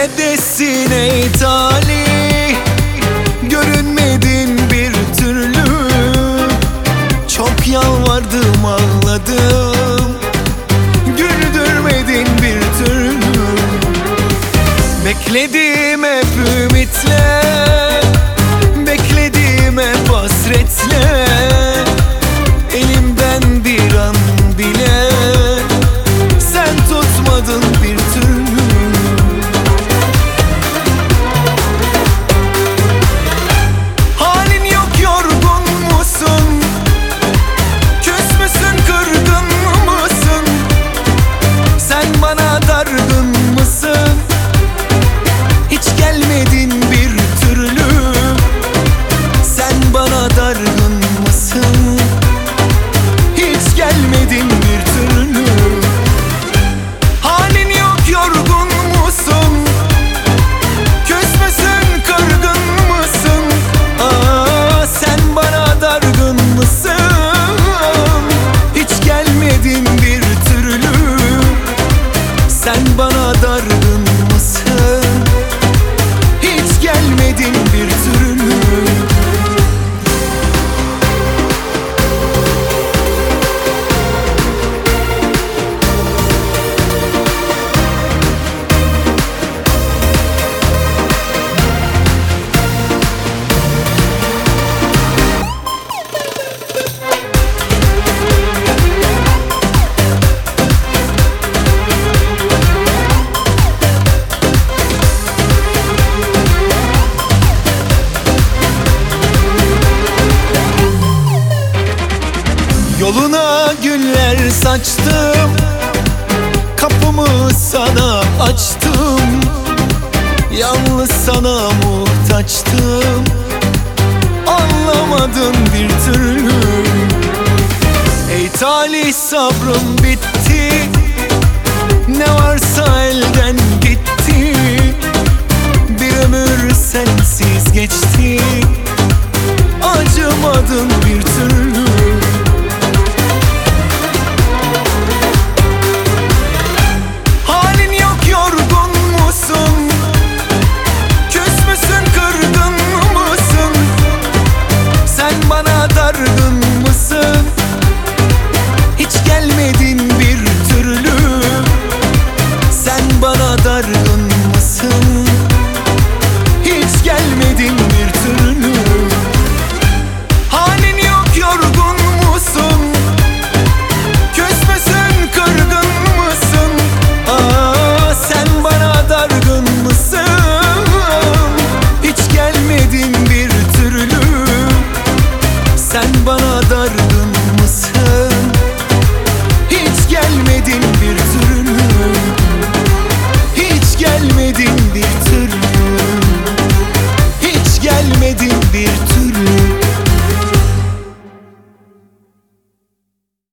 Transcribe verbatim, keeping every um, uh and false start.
Neredesin ey talih? Görünmedin bir türlü. Çok yalvardım, ağladım, güldürmedin bir türlü. Bekledim hep ümitle, bekledim hep hasretle. Elimden bir an bile sen tutmadın bir türlü. Halin yok, yorgun musun? Küs müsün, kırgın mısın? Sen bana dargın mısın? Hiç gelmedin bir türlü. Sen bana dargın mısın? Hiç gelmedin bir türlü. Halin yok, yorgun musun? Küs müsün, kırgın mısın? Aa, sen bana dargın mısın? Hiç gelmedin bir türlü. Sen bana dargın mısın? Hiç gelmedin bir türlü. Yoluna güller saçtım, kapımı sana açtım. Yalnız sana muhtaçtım, anlamadın bir türlü. Ey talih, sabrım